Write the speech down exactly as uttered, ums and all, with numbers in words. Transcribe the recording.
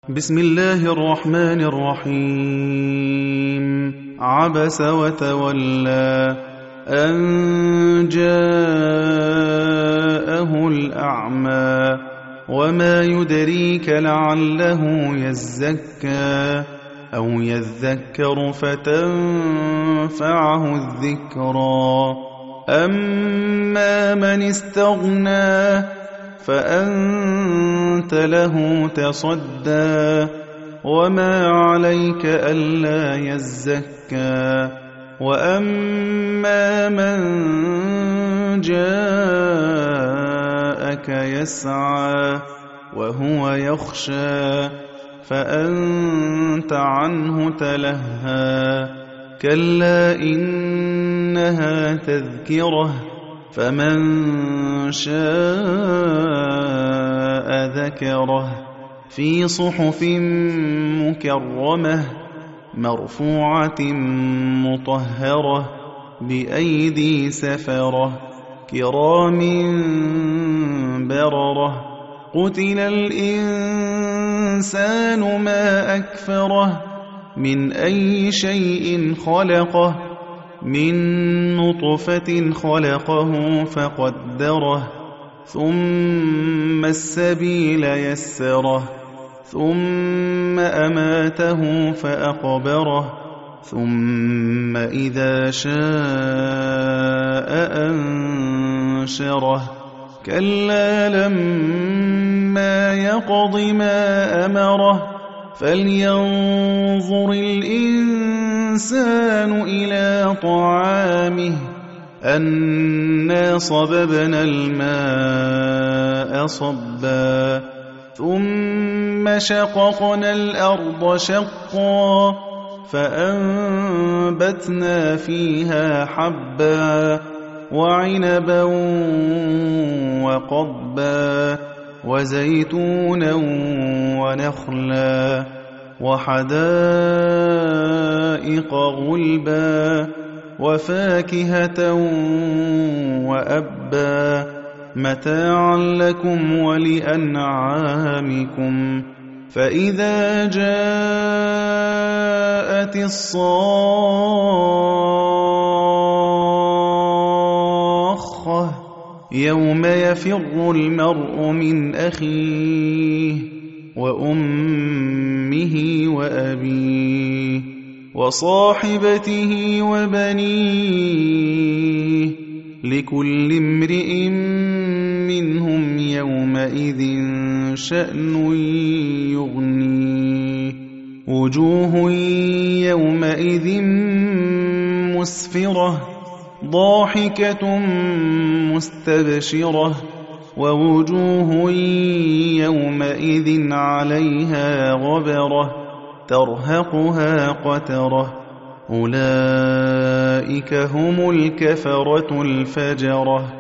بسم الله الرحمن الرحيم. عبس وتولى أن جاءه الأعمى وما يدريك لعله يزكى أو يذكر فتنفعه الذكرى. أما من استغنى فأنت له تصدى وما عليك ألا يزكى. وأما من جاءك يسعى وهو يخشى فأنت عنه تلهى. كلا إنها تذكرة فمن شاء ذكره في صحف مكرمة مرفوعة مطهرة بأيدي سفرة كرام بررة. قتل الإنسان ما أكفره من أي شيء خلقه من نطفة خلقه فقدره ثم السبيل يسره ثم أماته فأقبره ثم إذا شاء أنشره. كلا لما يقض ما أمره فلينظر الإنسان إلى طعامه أنا صببنا الماء صبا ثم شققنا الأرض شقا فأنبتنا فيها حبا وعنبا وقضبا وزيتونا ونخلا وحدائق غلبا وفاكهة وأبا متاعا لكم ولأنعامكم. فإذا جاءت الصاخة يوم يفر المرء من أخيه وأمه وأبيه وصاحبته وبنيه لكل امرئ منهم يومئذ شأن يغنيه. وجوه يومئذ مسفرة ضاحكة مستبشرة ووجوه يومئذ عليها غبرة ترهقها قترة. أولئك هم الكفرة الفجرة.